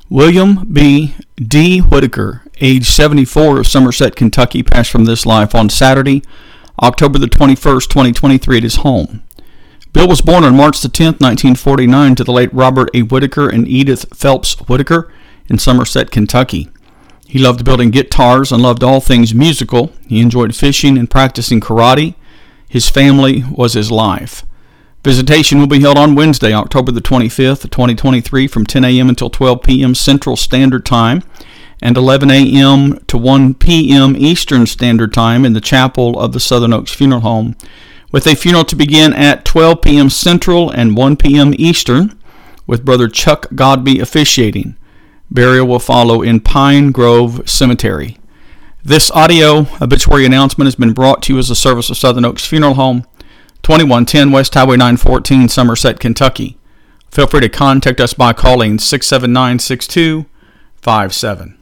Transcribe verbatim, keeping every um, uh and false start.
William B. D. Whitaker, age seventy-four, of Somerset, Kentucky, passed from this life on Saturday, October the twenty-first, twenty twenty-three, at his home. Bill was born on March the tenth, nineteen forty-nine, to the late Robert A. Whitaker and Edith Phelps Whitaker in Somerset, Kentucky. He loved building guitars and loved all things musical. He enjoyed fishing and practicing karate. His family was his life. Visitation will be held on Wednesday, October the twenty-fifth, twenty twenty-three, from ten a.m. until twelve p.m. Central Standard Time and eleven a.m. to one p.m. Eastern Standard Time in the chapel of the Southern Oaks Funeral Home, with a funeral to begin at twelve p.m. Central and one p.m. Eastern, with Brother Chuck Godby officiating. Burial will follow in Pine Grove Cemetery. This audio obituary announcement has been brought to you as a service of Southern Oaks Funeral Home, twenty-one ten West Highway nine fourteen, Somerset, Kentucky. Feel free to contact us by calling six seven nine, six two five seven.